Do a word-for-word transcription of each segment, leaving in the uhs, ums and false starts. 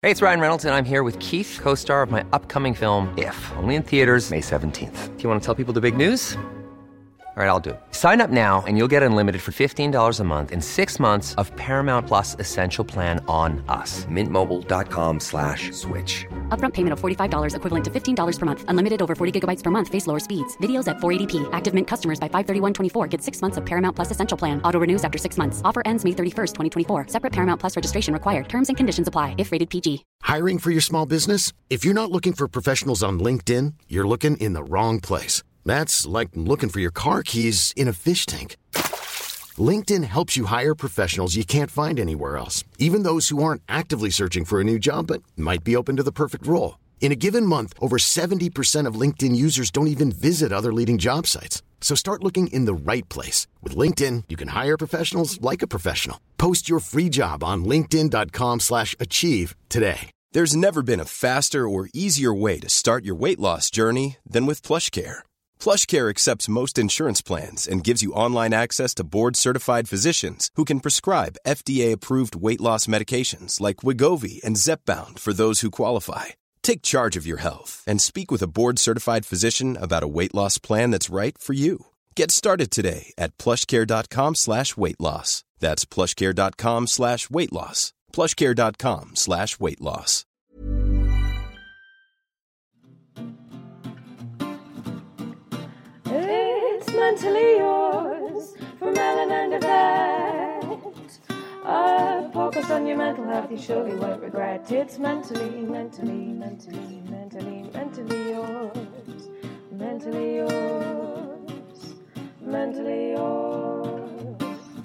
Hey, it's Ryan Reynolds, and I'm here with Keith, co-star of my upcoming film, If, only in theaters May seventeenth. Do you want to tell people the big news? All right, I'll do it. Sign up now and you'll get unlimited for fifteen dollars a month and six months of Paramount Plus Essential Plan on us. Mint Mobile dot com slash switch. Upfront payment of forty-five dollars equivalent to fifteen dollars per month. Unlimited over forty gigabytes per month. Face lower speeds. Videos at four eighty p. Active Mint customers by five thirty-one twenty-four get six months of Paramount Plus Essential Plan. Auto renews after six months. Offer ends May thirty-first, twenty twenty-four. Separate Paramount Plus registration required. Terms and conditions apply if rated P G. Hiring for your small business? If you're not looking for professionals on LinkedIn, you're looking in the wrong place. That's like looking for your car keys in a fish tank. LinkedIn helps you hire professionals you can't find anywhere else, even those who aren't actively searching for a new job but might be open to the perfect role. In a given month, over seventy percent of LinkedIn users don't even visit other leading job sites. So start looking in the right place. With LinkedIn, you can hire professionals like a professional. Post your free job on linkedin dot com slash achieve today. There's never been a faster or easier way to start your weight loss journey than with PlushCare. PlushCare accepts most insurance plans and gives you online access to board-certified physicians who can prescribe F D A-approved weight loss medications like Wegovy and Zepbound for those who qualify. Take charge of your health and speak with a board-certified physician about a weight loss plan that's right for you. Get started today at plushcare.com slash weight loss. That's plushcare.com slash weight loss. plushcare.com slash weight loss. It's mentally yours from Ellen and Yvette. A focus on your mental health you surely won't regret. It's mentally, mentally, mentally, mentally, mentally yours. Mentally yours. Mentally yours.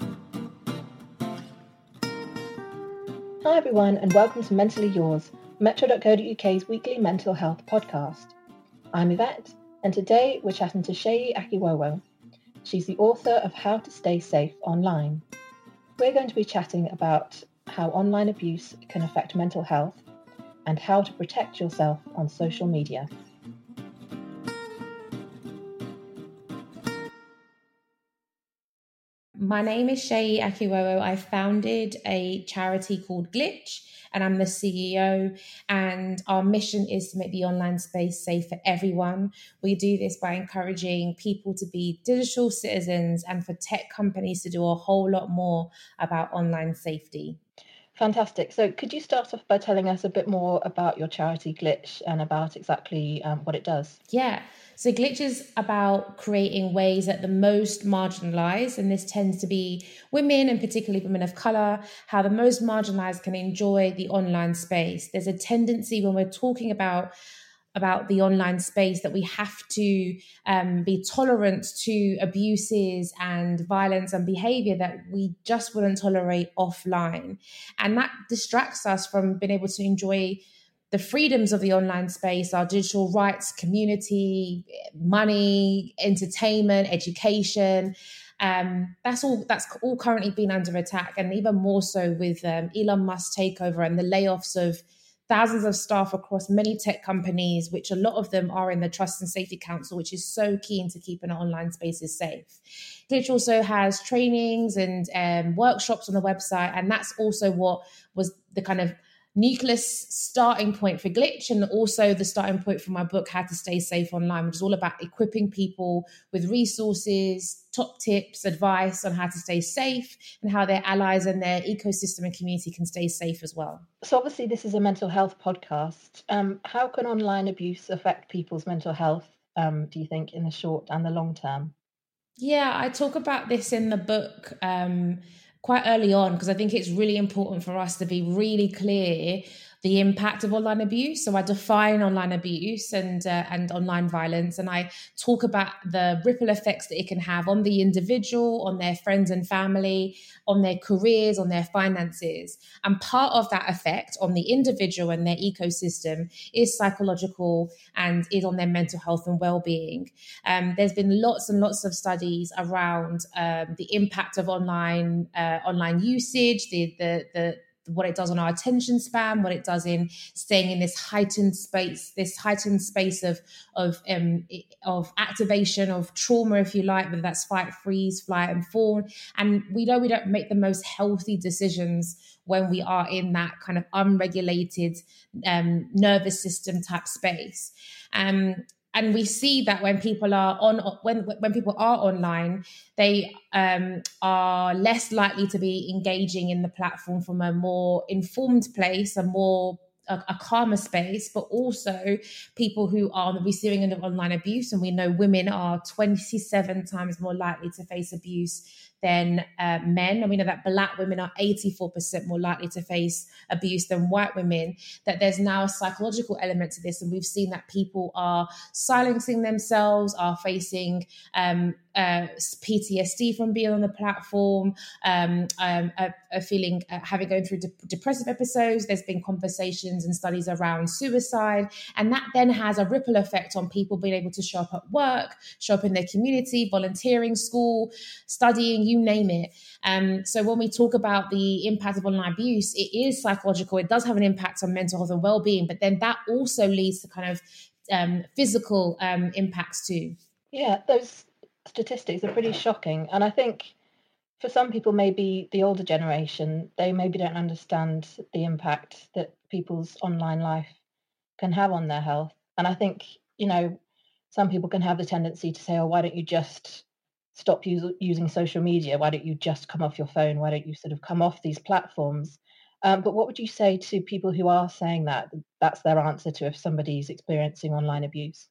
Hi everyone and welcome to Mentally Yours, metro dot co dot uk's weekly mental health podcast. I'm Yvette and today we're chatting to Seyi Akiwowo. She's the author of How to Stay Safe Online. We're going to be chatting about how online abuse can affect mental health and how to protect yourself on social media. My name is Seyi Akiwowo. I founded a charity called Glitch and I'm the C E O, and our mission is to make the online space safe for everyone. We do this by encouraging people to be digital citizens and for tech companies to do a whole lot more about online safety. Fantastic. So could you start off by telling us a bit more about your charity Glitch and about exactly um, what it does? Yeah. So Glitch is about creating ways that the most marginalised, and this tends to be women and particularly women of colour, how the most marginalised can enjoy the online space. There's a tendency when we're talking about about the online space that we have to um, be tolerant to abuses and violence and behaviour that we just wouldn't tolerate offline. And that distracts us from being able to enjoy the freedoms of the online space, our digital rights, community, money, entertainment, education. Um, that's all that's all currently been under attack, and even more so with um, Elon Musk's takeover and the layoffs of thousands of staff across many tech companies, which a lot of them are in the Trust and Safety Council, which is so keen to keep our online spaces safe. Glitch also has trainings and um, workshops on the website, and that's also what was the kind of nucleus starting point for Glitch, and also the starting point for my book, How to Stay Safe Online, which is all about equipping people with resources, top tips, advice on how to stay safe and how their allies and their ecosystem and community can stay safe as well. So obviously this is a mental health podcast. Um, how can online abuse affect people's mental health, um, do you think, in the short and the long term? Yeah, I talk about this in the book um, quite early on, because I think it's really important for us to be really clear the impact of online abuse. So I define online abuse and uh, and online violence, and I talk about the ripple effects that it can have on the individual, on their friends and family, on their careers, on their finances. And part of that effect on the individual and their ecosystem is psychological and is on their mental health and well-being. Um, there's been lots and lots of studies around um, the impact of online uh, online usage, the the the what it does on our attention span, what it does in staying in this heightened space, this heightened space of of um, of activation, of trauma, if you like, whether that's fight, freeze, flight, and fawn. And we know we don't make the most healthy decisions when we are in that kind of unregulated um, nervous system type space. Um, And we see that when people are on, when when people are online, they um, are less likely to be engaging in the platform from a more informed place, a more a, a calmer space, but also people who are on the receiving end of online abuse. And we know women are twenty-seven times more likely to face abuse than uh, men. And we know that Black women are eighty-four percent more likely to face abuse than white women, that there's now a psychological element to this. And we've seen that people are silencing themselves, are facing um, uh, P T S D from being on the platform, um, um, uh, uh, feeling, uh, having going through de- depressive episodes. There's been conversations and studies around suicide. And that then has a ripple effect on people being able to show up at work, show up in their community, volunteering, school, studying, you name it. Um, so when we talk about the impact of online abuse, it is psychological. It does have an impact on mental health and well-being, but then that also leads to kind of um, physical um, impacts too. Yeah, those statistics are pretty shocking. And I think for some people, maybe the older generation, they maybe don't understand the impact that people's online life can have on their health. And I think, you know, some people can have the tendency to say, oh, why don't you just stop use, using social media? Why don't you just come off your phone? Why don't you sort of come off these platforms? Um, but what would you say to people who are saying that that's their answer to if somebody's experiencing online abuse?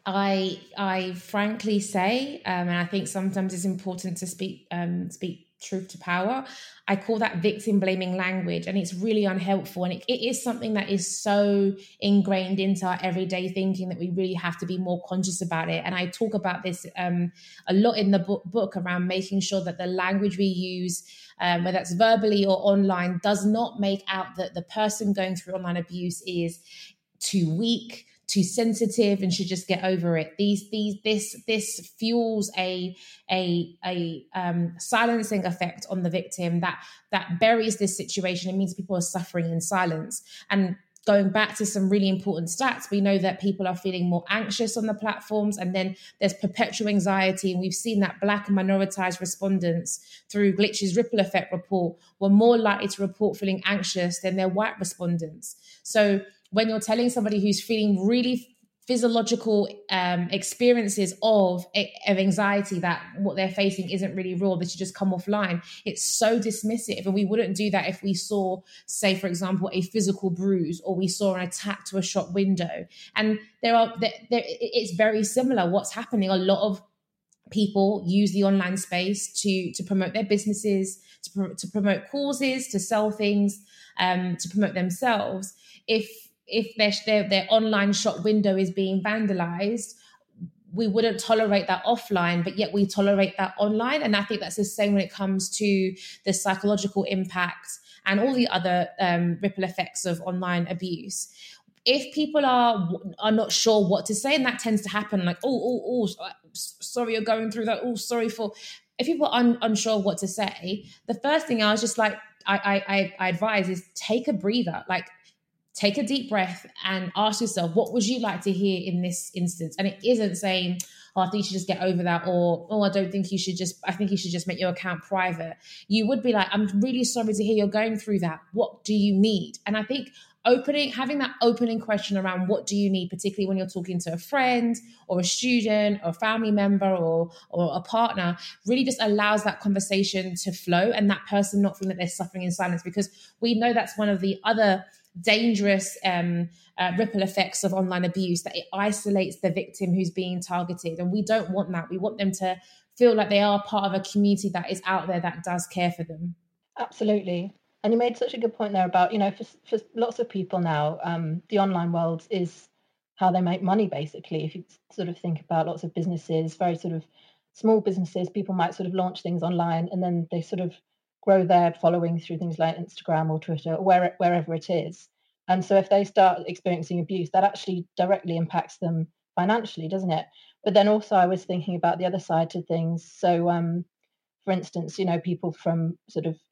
I I frankly say, um, and I think sometimes it's important to speak um, speak truth to power. I call that victim blaming language, and it's really unhelpful. And it, it is something that is so ingrained into our everyday thinking that we really have to be more conscious about it. And I talk about this um, a lot in the book, book around making sure that the language we use, um, whether that's verbally or online, does not make out that the person going through online abuse is too weak, too sensitive, and should just get over it. These, these, this, this fuels a a a um, silencing effect on the victim that that buries this situation. It means people are suffering in silence. And going back to some really important stats, we know that people are feeling more anxious on the platforms, and then there's perpetual anxiety. And we've seen that Black and minoritized respondents through Glitch's ripple effect report were more likely to report feeling anxious than their white respondents. So when you're telling somebody who's feeling really physiological um, experiences of, of anxiety that what they're facing isn't really real, they should just come offline, it's so dismissive. And we wouldn't do that if we saw, say, for example, a physical bruise, or we saw an attack to a shop window. And there are, there, there, it's very similar what's happening. A lot of people use the online space to to promote their businesses, to, pro- to promote causes, to sell things, um, to promote themselves. If if their, their their online shop window is being vandalized, we wouldn't tolerate that offline, but yet we tolerate that online. And I think that's the same when it comes to the psychological impact and all the other um, ripple effects of online abuse. If people are are not sure what to say, and that tends to happen, like, oh, oh, oh, sorry, you're going through that. Oh, sorry for. If people are un- unsure what to say, the first thing I was just like, I, I, I advise is take a breather, like. Take a deep breath and ask yourself, what would you like to hear in this instance? And it isn't saying, oh, I think you should just get over that, or, oh, I don't think you should just, I think you should just make your account private. You would be like, I'm really sorry to hear you're going through that. What do you need? And I think opening, having that opening question around what do you need, particularly when you're talking to a friend or a student or a family member or, or a partner, really just allows that conversation to flow and that person not feeling that they're suffering in silence, because we know that's one of the other dangerous um, uh, ripple effects of online abuse, that it isolates the victim who's being targeted. And we don't want that. We want them to feel like they are part of a community that is out there that does care for them. Absolutely. And you made such a good point there about, you know, for, for lots of people now, um, the online world is how they make money, basically. If you sort of think about lots of businesses, very sort of small businesses, people might sort of launch things online and then they sort of grow their following through things like Instagram or Twitter, or where, wherever it is. And so if they start experiencing abuse, that actually directly impacts them financially, doesn't it? But then also I was thinking about the other side to things. So, um, for instance, you know, people from sort of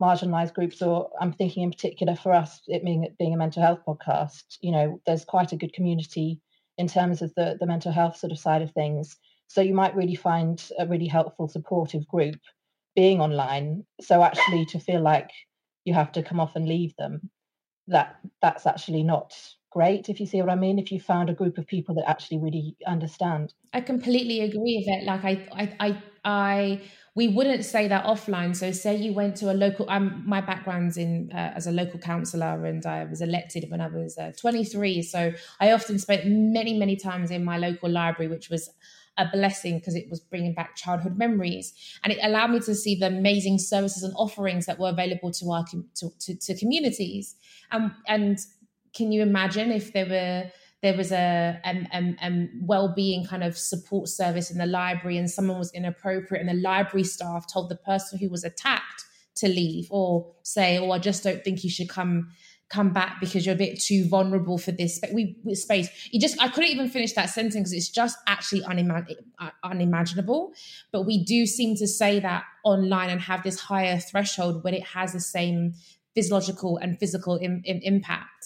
marginalised groups, or I'm thinking in particular for us, it being, being a mental health podcast, you know, there's quite a good community in terms of the, the mental health sort of side of things. So you might really find a really helpful, supportive group being online. So actually to feel like you have to come off and leave them, that that's actually not great, if you see what I mean, if you found a group of people that actually really understand. I completely agree with it. Like I, I, I, I we wouldn't say that offline. So say you went to a local, um, my background's in uh, as a local councillor, and I was elected when I was uh, twenty-three. So I often spent many, many times in my local library, which was a blessing because it was bringing back childhood memories, and it allowed me to see the amazing services and offerings that were available to our to, to, to communities. Um, and can you imagine if there were there was a um, um, um, well-being kind of support service in the library, and someone was inappropriate, and the library staff told the person who was attacked to leave, or say, "Oh, I just don't think you should come." come back because you're a bit too vulnerable for this we, space. You just, I couldn't even finish that sentence because it's just actually unimag- unimaginable. But we do seem to say that online and have this higher threshold when it has the same physiological and physical im- im- impact.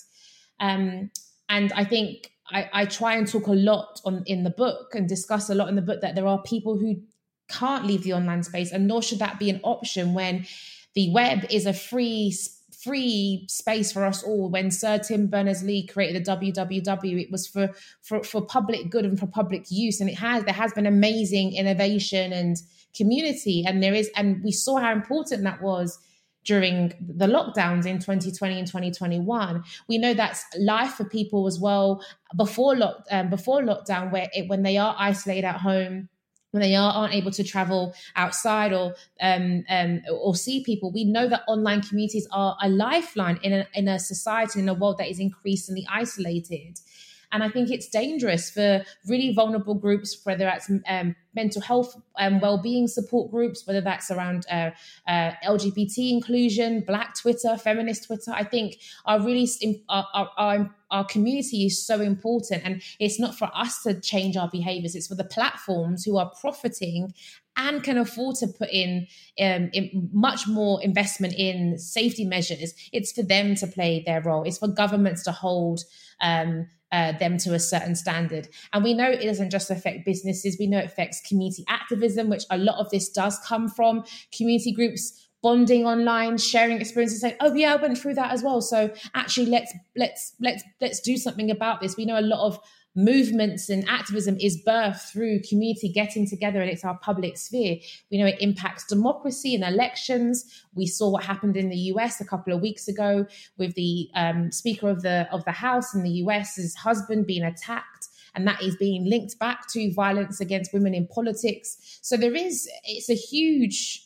Um, and I think I, I try and talk a lot on in the book and discuss a lot in the book that there are people who can't leave the online space, and nor should that be an option when the web is a free space free space for us all. When Sir Tim Berners-Lee created the W W W, it was for, for, for public good and for public use. And it has, there has been amazing innovation and community. And there is, and we saw how important that was during the lockdowns in twenty twenty and twenty twenty-one. We know that's life for people as well before lock, um, before lockdown, where it, when they are isolated at home, when they are, aren't able to travel outside or um, um, or see people. We know that online communities are a lifeline in a, in a society, in a world that is increasingly isolated. And I think it's dangerous for really vulnerable groups, whether that's um, mental health and um, well-being support groups, whether that's around uh, uh, L G B T inclusion, Black Twitter, feminist Twitter. I think our really our, our, our, our community is so important, and it's not for us to change our behaviors. It's for the platforms who are profiting and can afford to put in, um, in much more investment in safety measures. It's for them to play their role. It's for governments to hold um, uh, them to a certain standard. And we know it doesn't just affect businesses. We know it affects community activism, which a lot of this does come from community groups bonding online, sharing experiences, saying, "Oh yeah, I went through that as well. So actually, let's let's let's let's do something about this." We know a lot of movements and activism is birthed through community getting together, and it's our public sphere. We know it impacts democracy and elections. We saw what happened in the U S a couple of weeks ago with the um, Speaker of the of the House in the U S, his husband being attacked, and that is being linked back to violence against women in politics. So there is, it's a huge,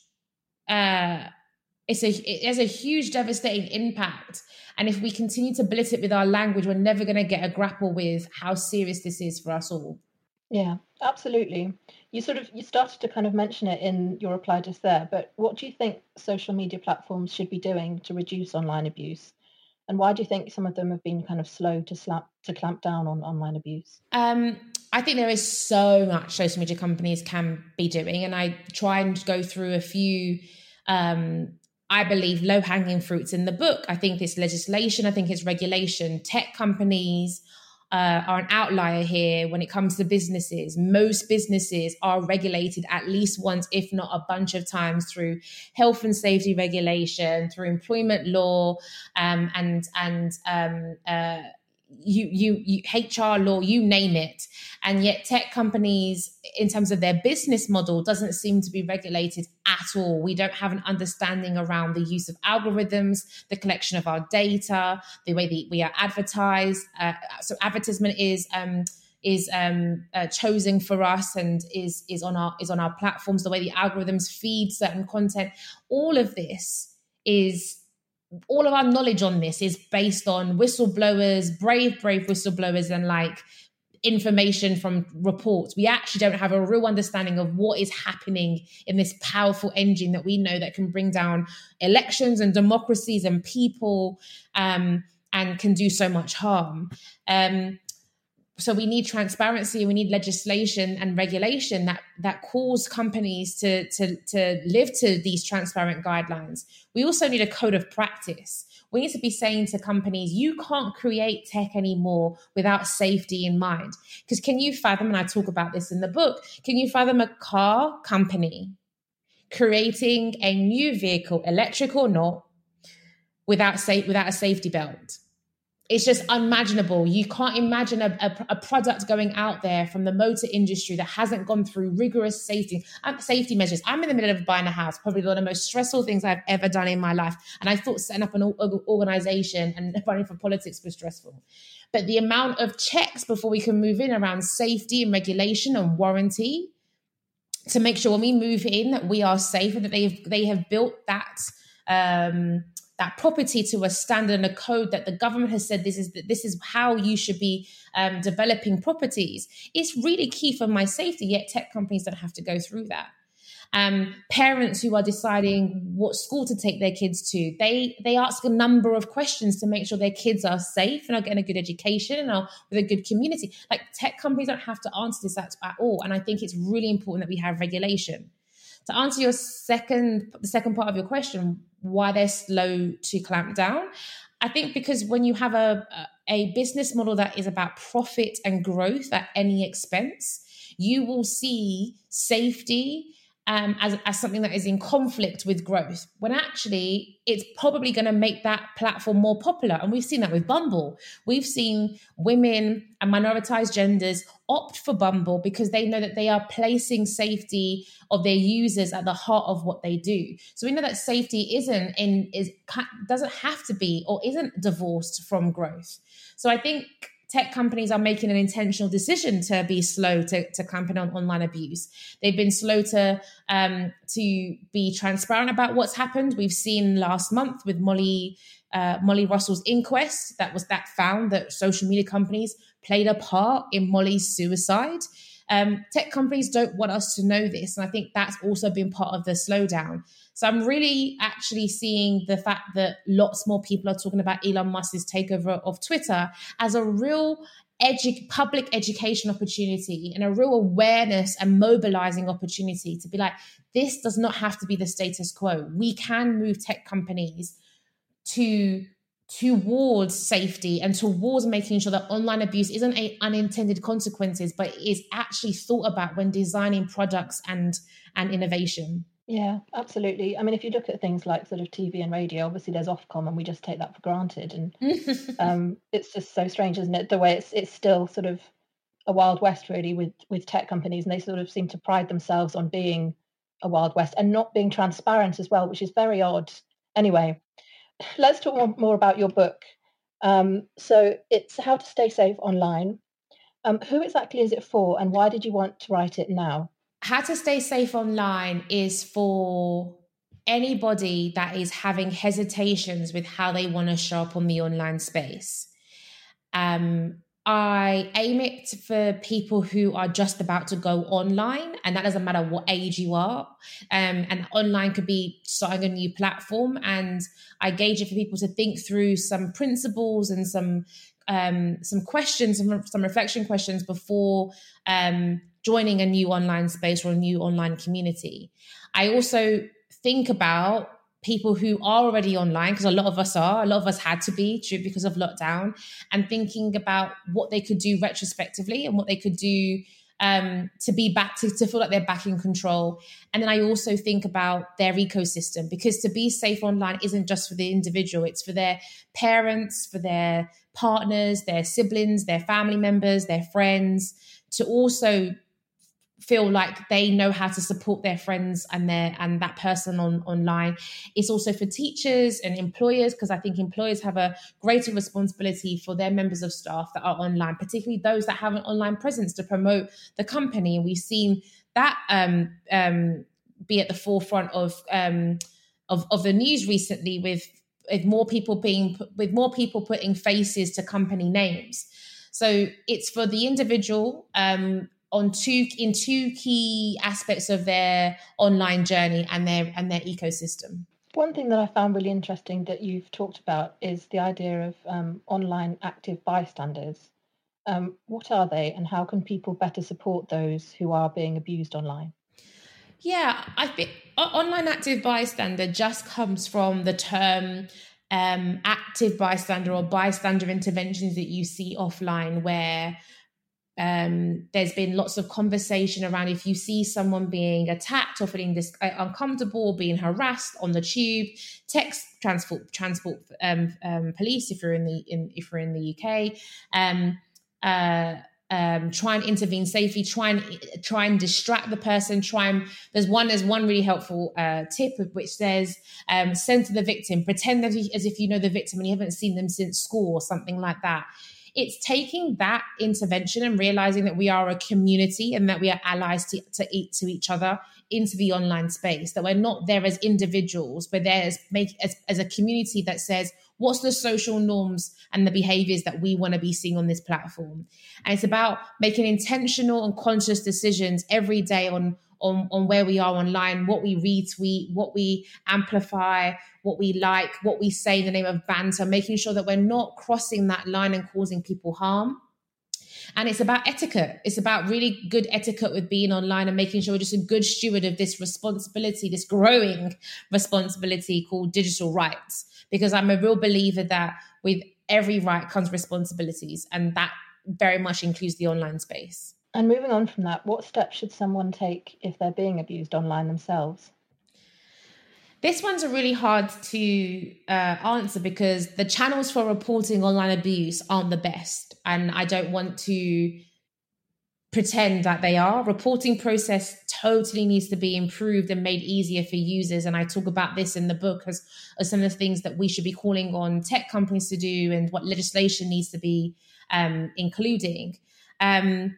uh, it's a it has a huge devastating impact. And if we continue to blitz it with our language, we're never going to get a grapple with how serious this is for us all. Yeah, absolutely. You sort of, you started to kind of mention it in your reply just there, but what do you think social media platforms should be doing to reduce online abuse? And why do you think some of them have been kind of slow to slap, to clamp down on online abuse? Um, I think there is so much social media companies can be doing, and I try and go through a few um I believe, low-hanging fruits in the book. I think it's legislation. I think it's regulation. Tech companies uh, are an outlier here when it comes to businesses. Most businesses are regulated at least once, if not a bunch of times, through health and safety regulation, through employment law, um, and and um, uh, you, you, you H R law, you name it. And yet tech companies, in terms of their business model, doesn't seem to be regulated at all. We don't have an understanding around the use of algorithms, the collection of our data, the way that we are advertised. Uh, so advertisement is um, is um, uh, chosen for us and is is on our is on our platforms. The way the algorithms feed certain content. All of this is. All of our knowledge on this is based on whistleblowers, brave, brave whistleblowers, and like information from reports. We actually don't have a real understanding of what is happening in this powerful engine that we know that can bring down elections and democracies and people, um, and can do so much harm. Um, so we need transparency, we need legislation and regulation that that calls companies to, to, to live to these transparent guidelines. We also need a code of practice. We need to be saying to companies, you can't create tech anymore without safety in mind. Because can you fathom, and I talk about this in the book, can you fathom a car company creating a new vehicle, electric or not, without safe, without a safety belt? It's just unimaginable. You can't imagine a, a, a product going out there from the motor industry that hasn't gone through rigorous safety um, safety measures. I'm in the middle of buying a house, probably one of the most stressful things I've ever done in my life. And I thought setting up an organization and running for politics was stressful. But the amount of checks before we can move in around safety and regulation and warranty to make sure when we move in that we are safe and that they have, they have built that um, that property to a standard and a code that the government has said this is this is how you should be um, developing properties. It's really key for my safety, yet tech companies don't have to go through that. Um, parents who are deciding what school to take their kids to, they they ask a number of questions to make sure their kids are safe and are getting a good education and are with a good community. Like tech companies don't have to answer this at, at all. And I think it's really important that we have regulation. To answer your second, the second part of your question, why they're slow to clamp down, I think because when you have a, a business model that is about profit and growth at any expense, you will see safety um, as, as something that is in conflict with growth, when actually it's probably going to make that platform more popular. And we've seen that with Bumble. We've seen women and minoritized genders opt for Bumble because they know that they are placing safety of their users at the heart of what they do. So we know that safety isn't in is doesn't have to be or isn't divorced from growth. So I think tech companies are making an intentional decision to be slow to, to campaign on online abuse. They've been slow to um, to be transparent about what's happened. We've seen last month with Molly uh, Molly Russell's inquest that was that found that social media companies played a part in Molly's suicide. Um, tech companies don't want us to know this. And I think that's also been part of the slowdown. So I'm really actually seeing the fact that lots more people are talking about Elon Musk's takeover of Twitter as a real edu- public education opportunity and a real awareness and mobilizing opportunity to be like, this does not have to be the status quo. We can move tech companies to towards safety and towards making sure that online abuse isn't a unintended consequences, but is actually thought about when designing products and and innovation. Yeah, absolutely. I mean, if you look at things like sort of T V and radio, obviously there's Ofcom and we just take that for granted. And um, it's just so strange, isn't it? The way it's it's still sort of a Wild West, really, with, with tech companies. And they sort of seem to pride themselves on being a Wild West and not being transparent as well, which is very odd. Anyway, let's talk more, more about your book. Um, so it's How to Stay Safe Online. Um, who exactly is it for and why did you want to write it now? How to Stay Safe Online is for anybody that is having hesitations with how they want to show up on the online space. Um, I aim it for people who are just about to go online, and that doesn't matter what age you are. Um, and online could be starting a new platform. And I gauge it for people to think through some principles and some um, some questions, some, some reflection questions before um, joining a new online space or a new online community. I also think about people who are already online, because a lot of us are, a lot of us had to be true because of lockdown, and thinking about what they could do retrospectively and what they could do um, to be back, to, to feel like they're back in control. And then I also think about their ecosystem, because to be safe online isn't just for the individual, it's for their parents, for their partners, their siblings, their family members, their friends, to also feel like they know how to support their friends and their and that person on online. It's also for teachers and employers, because I think employers have a greater responsibility for their members of staff that are online, particularly those that have an online presence to promote the company. And we've seen that um, um, be at the forefront of, um, of of the news recently, with with more people being with more people putting faces to company names. So it's for the individual. Um, on two in two key aspects of their online journey and their and their ecosystem. One thing that I found really interesting that you've talked about is the idea of um, online active bystanders. Um, what are they, and how can people better support those who are being abused online? Yeah, I think online active bystander just comes from the term um, active bystander or bystander interventions that you see offline, where um, there's been lots of conversation around if you see someone being attacked or feeling dis- uh, uncomfortable, being harassed on the tube, text transport transport um, um, police if you're in the in, if you're in the U K. Um, uh, Um, try and intervene safely, try and try and distract the person, try and there's one there's one really helpful uh, tip which says um, center the victim, pretend that he, as if you know the victim and you haven't seen them since school or something like that. It's taking that intervention and realizing that we are a community and that we are allies to, to eat to each other into the online space, that we're not there as individuals, but there as, make, as, as a community that says, what's the social norms and the behaviors that we want to be seeing on this platform? And it's about making intentional and conscious decisions every day on, on, on where we are online, what we retweet, what we amplify, what we like, what we say in the name of banter, making sure that we're not crossing that line and causing people harm. And it's about etiquette. It's about really good etiquette with being online and making sure we're just a good steward of this responsibility, this growing responsibility called digital rights. Because I'm a real believer that with every right comes responsibilities, and that very much includes the online space. And moving on from that, what steps should someone take if they're being abused online themselves? This one's a really hard to uh, answer because the channels for reporting online abuse aren't the best. And I don't want to pretend that they are. Reporting process totally needs to be improved and made easier for users. And I talk about this in the book as, as some of the things that we should be calling on tech companies to do and what legislation needs to be um, including. Um,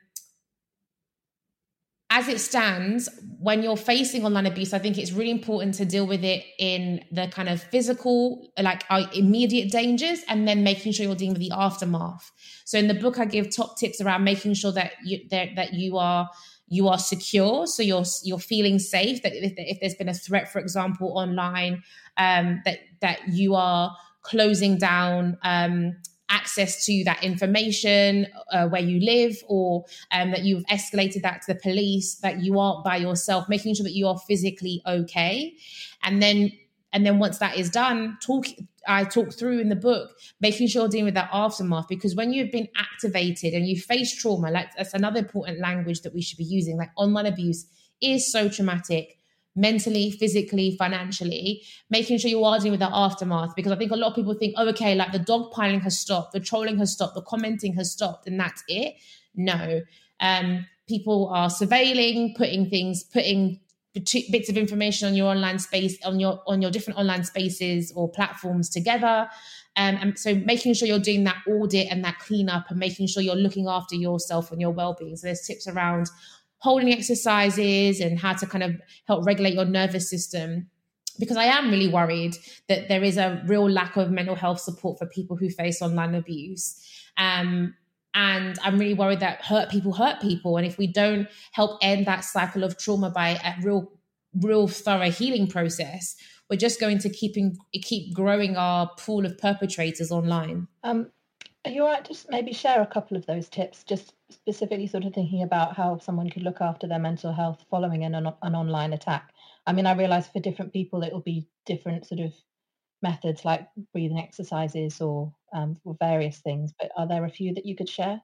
As it stands, when you're facing online abuse, I think it's really important to deal with it in the kind of physical, like our immediate dangers, and then making sure you're dealing with the aftermath. So in the book, I give top tips around making sure that you that, that you are you are secure, so you're you're feeling safe. That if, if there's been a threat, for example, online, um, that that you are closing down Um, access to that information uh, where you live, or um, that you've escalated that to the police, that you aren't by yourself, making sure that you are physically okay. And then and then once that is done, talk I talk through in the book, making sure you're dealing with that aftermath, because when you've been activated and you face trauma, like that's another important language that we should be using, like online abuse is so traumatic, mentally, physically, financially, making sure you are dealing with that aftermath. Because I think a lot of people think, oh, okay, like the dogpiling has stopped, the trolling has stopped, the commenting has stopped, and that's it. No. Um, people are surveilling, putting things, putting bits of information on your online space, on your on your different online spaces or platforms together. Um, and so making sure you're doing that audit and that cleanup and making sure you're looking after yourself and your well-being. So there's tips around holding exercises and how to kind of help regulate your nervous system, because I am really worried that there is a real lack of mental health support for people who face online abuse. Um, and I'm really worried that hurt people hurt people. And if we don't help end that cycle of trauma by a real, real thorough healing process, we're just going to keep, in, keep growing our pool of perpetrators online. Um, Are you all right to maybe share a couple of those tips, just specifically sort of thinking about how someone could look after their mental health following an, an online attack? I mean, I realise for different people, it will be different sort of methods like breathing exercises or um, various things, but are there a few that you could share?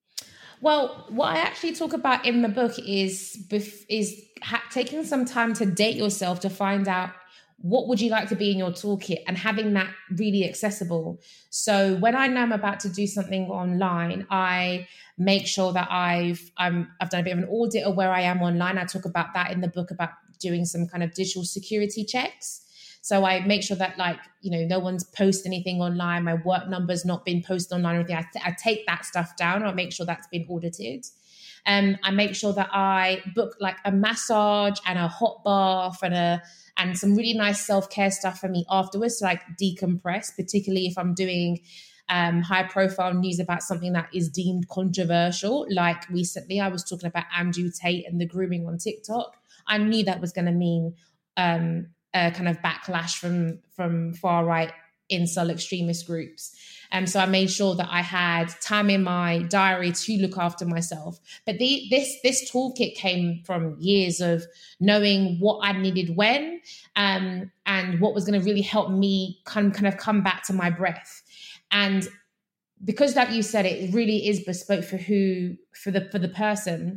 Well, what I actually talk about in the book is, is ha- taking some time to date yourself to find out what would you like to be in your toolkit and having that really accessible. So when I know I'm about to do something online, I make sure that I've I'm, I've done a bit of an audit of where I am online. I talk about that in the book about doing some kind of digital security checks. So I make sure that, like, you know, no one's posted anything online. My work number's not been posted online or anything. I, th- I take that stuff down. I make sure that's been audited. Um, I make sure that I book like a massage and a hot bath and a and some really nice self-care stuff for me afterwards to like decompress, particularly if I'm doing um, high-profile news about something that is deemed controversial. Like recently, I was talking about Andrew Tate and the grooming on TikTok. I knew that was going to mean um, a kind of backlash from from far-right incel extremist groups. And um, so I made sure that I had time in my diary to look after myself. But the, this this toolkit came from years of knowing what I needed when, um, and what was going to really help me kind of, kind of come back to my breath. And because, like you said, it really is bespoke for who for the for the person.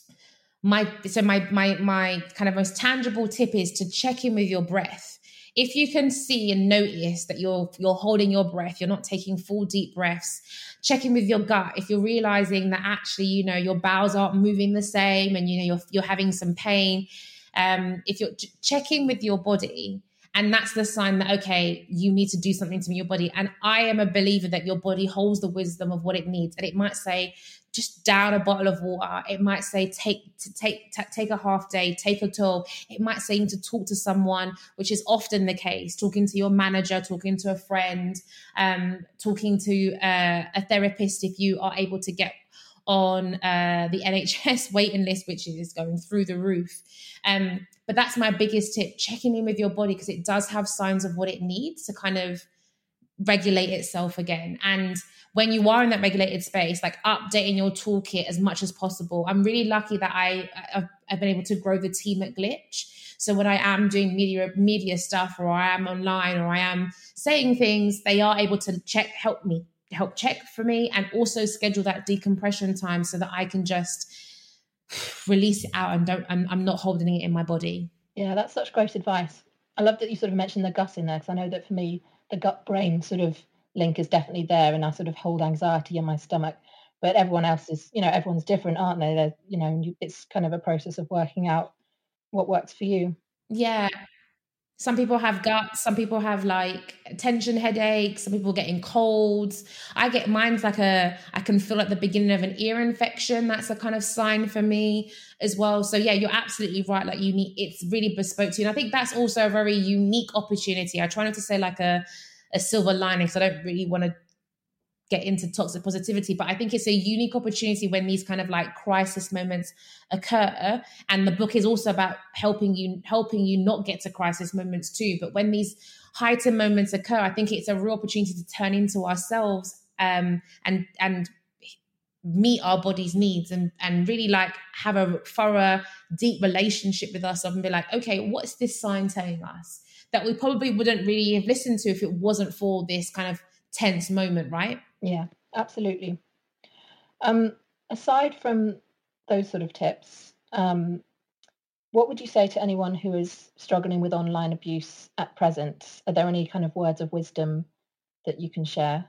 My so my my my kind of most tangible tip is to check in with your breath. If you can see and notice that you're you're holding your breath, you're not taking full deep breaths, check in with your gut. If you're realizing that actually, you know, your bowels aren't moving the same and, you know, you're you're having some pain, um, if you're checking with your body, and that's the sign that, okay, you need to do something to your body. And I am a believer that your body holds the wisdom of what it needs. And it might say, just down a bottle of water. It might say, take to take t- take a half day, take a toll. It might say to talk to someone, which is often the case, talking to your manager, talking to a friend, um, talking to uh, a therapist if you are able to get on uh, the N H S waiting list, which is going through the roof. Um, but that's my biggest tip, checking in with your body, because it does have signs of what it needs to kind of regulate itself again. And when you are in that regulated space, like updating your toolkit as much as possible. I'm really lucky that I, I've, I've been able to grow the team at Glitch. So when I am doing media media stuff, or I am online, or I am saying things, they are able to check, help me, help check for me, and also schedule that decompression time so that I can just release it out and don't, I'm, I'm not holding it in my body. Yeah, that's such great advice. I love that you sort of mentioned the gut in there, because I know that for me, the gut brain sort of link is definitely there, and I sort of hold anxiety in my stomach, but everyone else is, you know, everyone's different, aren't they? They're, you know, it's kind of a process of working out what works for you. Yeah. Some people have guts, some people have like tension headaches, some people getting colds. I get mine's like a, I can feel at the beginning of an ear infection. That's a kind of sign for me as well. So yeah, you're absolutely right. Like you need, it's really bespoke to you. And I think that's also a very unique opportunity. I try not to say like a, a silver lining, because I don't really want to get into toxic positivity, but I think it's a unique opportunity when these kind of like crisis moments occur. And the book is also about helping you, helping you not get to crisis moments too. But when these heightened moments occur, I think it's a real opportunity to turn into ourselves, um, and, and meet our body's needs, and, and really like have a thorough, deep relationship with ourselves, and be like, okay, what's this sign telling us that we probably wouldn't really have listened to if it wasn't for this kind of tense moment, right? Yeah, absolutely. Um, aside from those sort of tips, um, what would you say to anyone who is struggling with online abuse at present? Are there any kind of words of wisdom that you can share?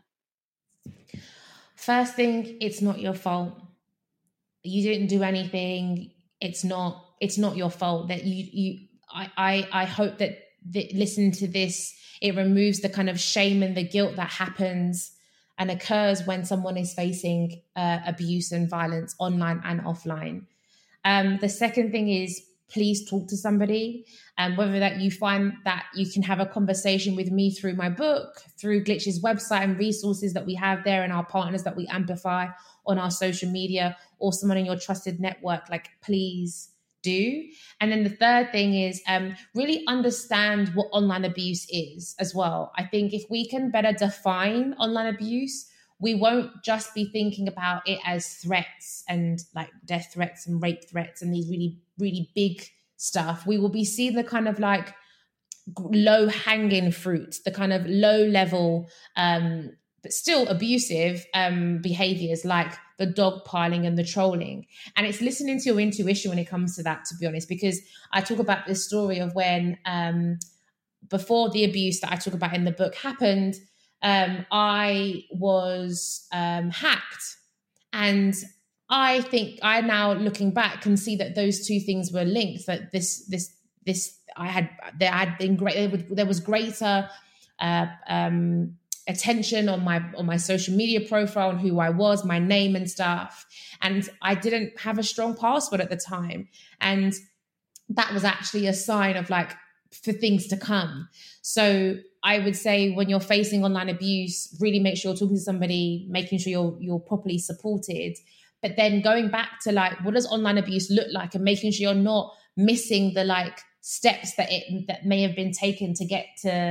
First thing, it's not your fault. You didn't do anything. It's not, it's not your fault. That you, you, I, I, I hope that, that listening to this, it removes the kind of shame and the guilt that happens and occurs when someone is facing uh, abuse and violence online and offline. Um, the second thing is, please talk to somebody, and um, whether that you find that you can have a conversation with me through my book, through Glitch's website and resources that we have there, and our partners that we amplify on our social media, or someone in your trusted network, like please do. And then the third thing is um, really understand what online abuse is as well. I think if we can better define online abuse, we won't just be thinking about it as threats and like death threats and rape threats and these really, really big stuff. We will be seeing the kind of like low hanging fruit, the kind of low level, um, but still abusive um, behaviors like the dog piling and the trolling. And it's listening to your intuition when it comes to that, to be honest, because I talk about this story of when um, before the abuse that I talk about in the book happened, um, I was um, hacked. And I think I now looking back can see that those two things were linked, that this, this, this, I had, there had been great, there was greater, uh, um, attention on my on my social media profile and who I was, my name and stuff. And I didn't have a strong password at the time. And that was actually a sign of like, for things to come. So I would say when you're facing online abuse, really make sure you're talking to somebody, making sure you're you're properly supported. But then going back to like, what does online abuse look like, and making sure you're not missing the like steps that it that may have been taken to get to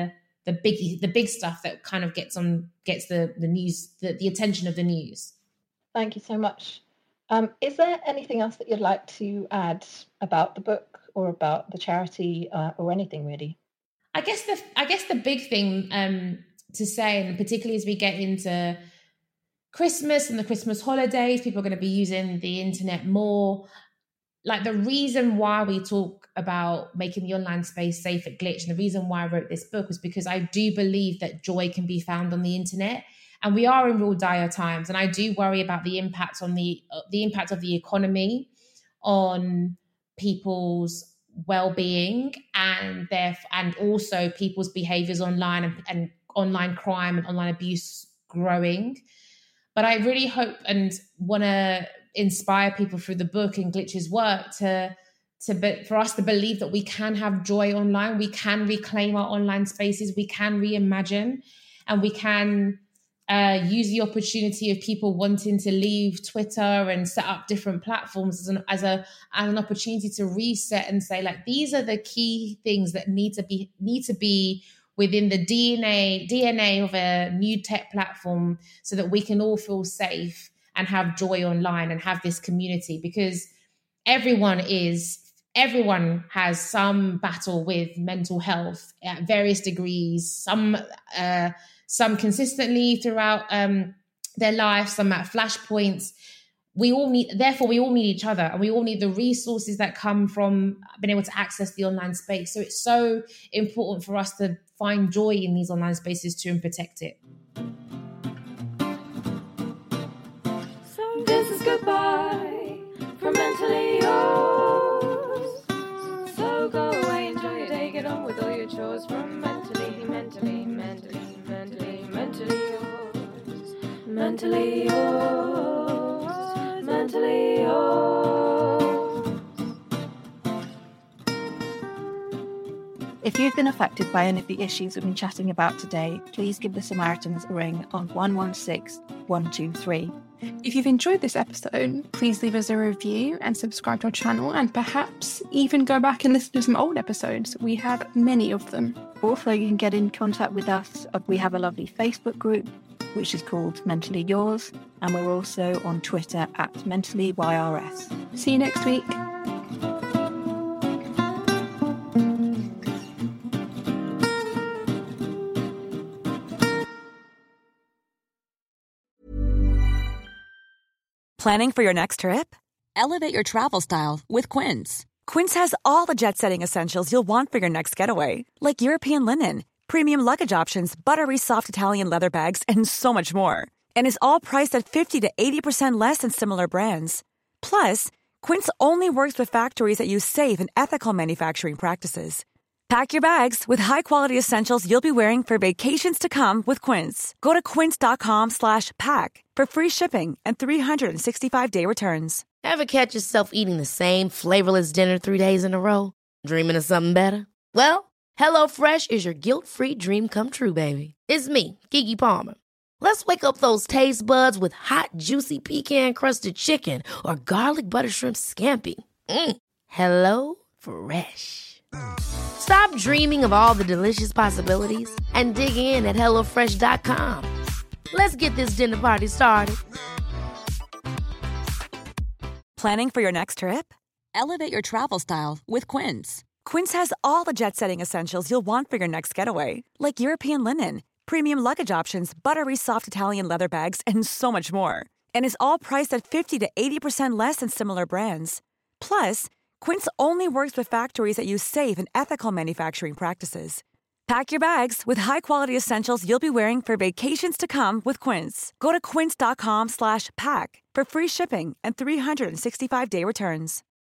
the big the big stuff that kind of gets on gets the the news the, the attention of the news. Thank you so much. Um, is there anything else that you'd like to add about the book or about the charity uh, or anything really? I guess the I guess the big thing um, to say, and particularly as we get into Christmas and the Christmas holidays, people are going to be using the internet more. Like, the reason why we talk about making the online space safe at Glitch, and the reason why I wrote this book, was because I do believe that joy can be found on the internet. And we are in real dire times. And I do worry about the impact on the uh, the impact of the economy on people's well-being, and their and also people's behaviors online, and, and online crime and online abuse growing. But I really hope and want to inspire people through the book and Glitch's work to to be, for us to believe that we can have joy online, we can reclaim our online spaces, we can reimagine, and we can uh, use the opportunity of people wanting to leave Twitter and set up different platforms as an, as a as an opportunity to reset and say, like, these are the key things that need to be need to be within the D N A D N A of a new tech platform, so that we can all feel safe and have joy online and have this community. Because everyone is everyone has some battle with mental health at various degrees, some uh, some consistently throughout um, their life, some at flashpoints. We all need, therefore, we all need each other, and we all need the resources that come from being able to access the online space. So it's so important for us to find joy in these online spaces too, and protect it. So this is goodbye from Mentally Yours. So go away, enjoy your day, get on with all your chores from Mentally, Mentally, Mentally, Mentally, Mentally Yours. Mentally Yours. Mentally Yours. If you've been affected by any of the issues we've been chatting about today, please give the Samaritans a ring on one one six, one two three. If you've enjoyed this episode, please leave us a review and subscribe to our channel, and perhaps even go back and listen to some old episodes. We have many of them. Also, you can get in contact with us. We have a lovely Facebook group, which is called Mentally Yours, and we're also on Twitter at Mentally Y R S. See you next week. Planning for your next trip? Elevate your travel style with Quince. Quince has all the jet-setting essentials you'll want for your next getaway, like European linen, premium luggage options, buttery soft Italian leather bags, and so much more. And is all priced at fifty to eighty percent less than similar brands. Plus, Quince only works with factories that use safe and ethical manufacturing practices. Pack your bags with high-quality essentials you'll be wearing for vacations to come with Quince. Go to quince.com slash pack for free shipping and three sixty-five day returns. Ever catch yourself eating the same flavorless dinner three days in a row? Dreaming of something better? Well, HelloFresh is your guilt-free dream come true, baby. It's me, Keke Palmer. Let's wake up those taste buds with hot, juicy pecan-crusted chicken or garlic butter shrimp scampi. Mm. Hello Fresh. Stop dreaming of all the delicious possibilities and dig in at hello fresh dot com. Let's get this dinner party started. Planning for your next trip? Elevate your travel style with Quince. Quince has all the jet-setting essentials you'll want for your next getaway, like European linen, premium luggage options, buttery soft Italian leather bags, and so much more. And is all priced at fifty to eighty percent less than similar brands. Plus, Quince only works with factories that use safe and ethical manufacturing practices. Pack your bags with high-quality essentials you'll be wearing for vacations to come with Quince. Go to quince.com slash pack for free shipping and three sixty-five day returns.